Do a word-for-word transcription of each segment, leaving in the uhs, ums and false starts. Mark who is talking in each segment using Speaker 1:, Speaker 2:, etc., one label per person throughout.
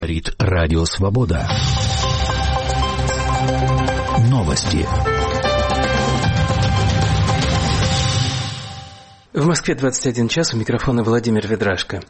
Speaker 1: Говорит Радио Свобода. Новости.
Speaker 2: В Москве двадцать один час, у микрофона Владимир Ведрашко.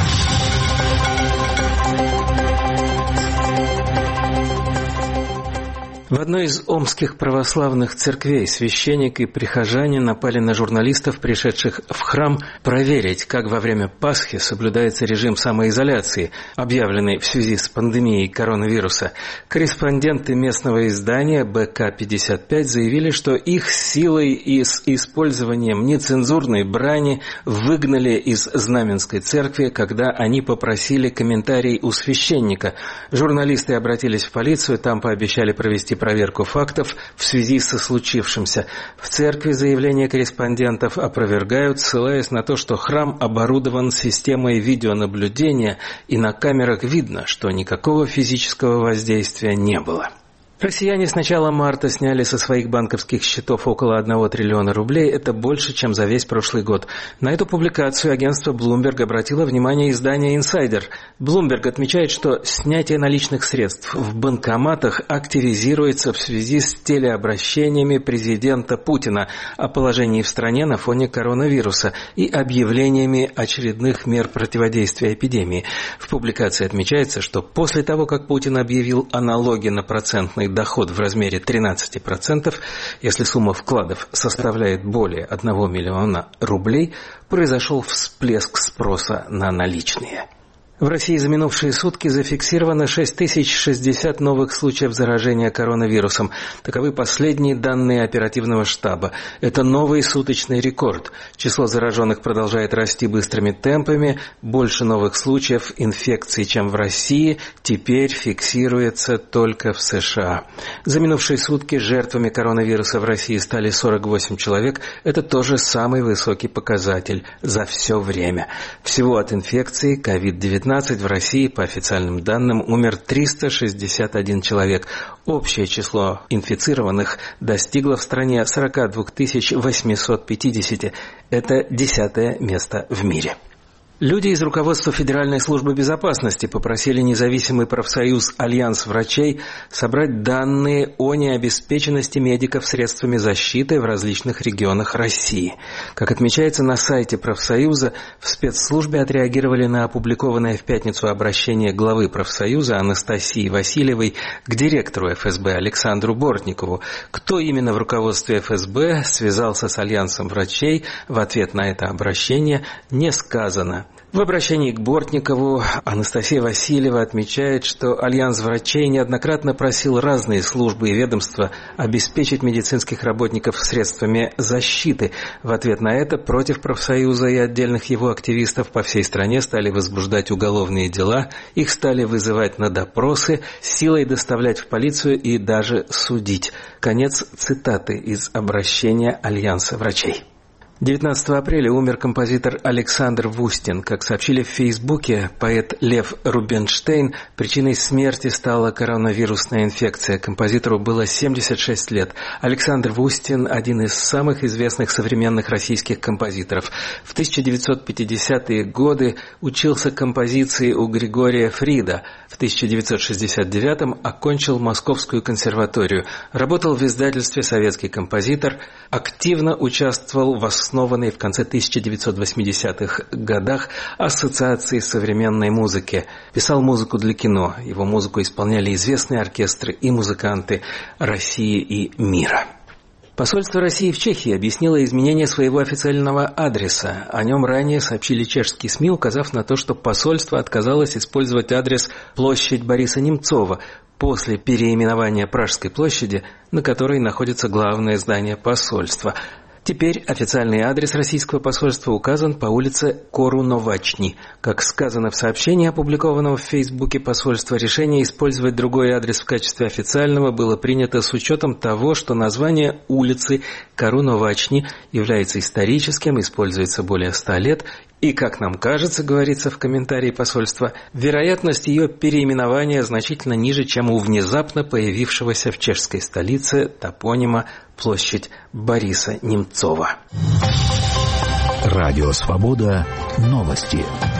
Speaker 2: В одной из омских православных церквей священник и прихожане напали на журналистов, пришедших в храм, проверить, как во время Пасхи соблюдается режим самоизоляции, объявленный в связи с пандемией коронавируса. Корреспонденты местного издания бэ ка пятьдесят пять заявили, что их силой и с использованием нецензурной брани выгнали из Знаменской церкви, когда они попросили комментарий у священника. Журналисты обратились в полицию, там пообещали провести проверку фактов в связи со случившимся. В церкви заявления корреспондентов опровергают, ссылаясь на то, что храм оборудован системой видеонаблюдения, и на камерах видно, что никакого физического воздействия не было. Россияне с начала марта сняли со своих банковских счетов около одного триллиона рублей. Это больше, чем за весь прошлый год. На эту публикацию агентство Bloomberg обратило внимание издание «Инсайдер». Bloomberg отмечает, что снятие наличных средств в банкоматах активизируется в связи с телеобращениями президента Путина о положении в стране на фоне коронавируса и объявлениями очередных мер противодействия эпидемии. В публикации отмечается, что после того, как Путин объявил о налоге на процентный доход в размере тринадцать процентов, если сумма вкладов составляет более одного миллиона рублей, произошел всплеск спроса на наличные. В России за минувшие сутки зафиксировано шесть тысяч шестьдесят новых случаев заражения коронавирусом. Таковы последние данные оперативного штаба. Это новый суточный рекорд. Число зараженных продолжает расти быстрыми темпами. Больше новых случаев инфекции, чем в России, теперь фиксируется только в США. За минувшие сутки жертвами коронавируса в России стали сорок восемь человек. Это тоже самый высокий показатель за все время. Всего от инфекции ковид девятнадцать в России, по официальным данным, умер триста шестьдесят один человек. Общее число инфицированных достигло в стране сорок две тысячи восемьсот пятьдесят. Это десятое место в мире. Люди из руководства Федеральной службы безопасности попросили независимый профсоюз «Альянс врачей» собрать данные о необеспеченности медиков средствами защиты в различных регионах России. Как отмечается на сайте профсоюза, в спецслужбе отреагировали на опубликованное в пятницу обращение главы профсоюза Анастасии Васильевой к директору эф эс бэ Александру Бортникову. Кто именно в руководстве эф эс бэ связался с Альянсом врачей, в ответ на это обращение не сказано. В обращении к Бортникову Анастасия Васильева отмечает, что Альянс врачей неоднократно просил разные службы и ведомства обеспечить медицинских работников средствами защиты. В ответ на это против профсоюза и отдельных его активистов по всей стране стали возбуждать уголовные дела, их стали вызывать на допросы, силой доставлять в полицию и даже судить. Конец цитаты из обращения Альянса врачей. девятнадцатого апреля умер композитор Александр Вустин. Как сообщили в Фейсбуке, поэт Лев Рубинштейн, причиной смерти стала коронавирусная инфекция. Композитору было семьдесят шесть лет. Александр Вустин – один из самых известных современных российских композиторов. В тысяча девятьсот пятидесятые годы учился композиции у Григория Фрида. В тысяча девятьсот шестьдесят девятом окончил Московскую консерваторию. Работал в издательстве «Советский композитор», активно участвовал в основанной в конце тысяча девятьсот восьмидесятых годах Ассоциации современной музыки. Писал музыку для кино. Его музыку исполняли известные оркестры и музыканты России и мира. Посольство России в Чехии объяснило изменение своего официального адреса. О нем ранее сообщили чешские СМИ, указав на то, что посольство отказалось использовать адрес «Площадь Бориса Немцова» после переименования Пражской площади, на которой находится главное здание посольства. Теперь официальный адрес российского посольства указан по улице Коруновачни. Как сказано в сообщении, опубликованном в Фейсбуке посольства, решение использовать другой адрес в качестве официального было принято с учетом того, что название улицы Коруновачни является историческим, используется более ста лет, и, как нам кажется, говорится в комментарии посольства, вероятность ее переименования значительно ниже, чем у внезапно появившегося в чешской столице топонима площадь Бориса Немцова.
Speaker 1: Радио Свобода. Новости.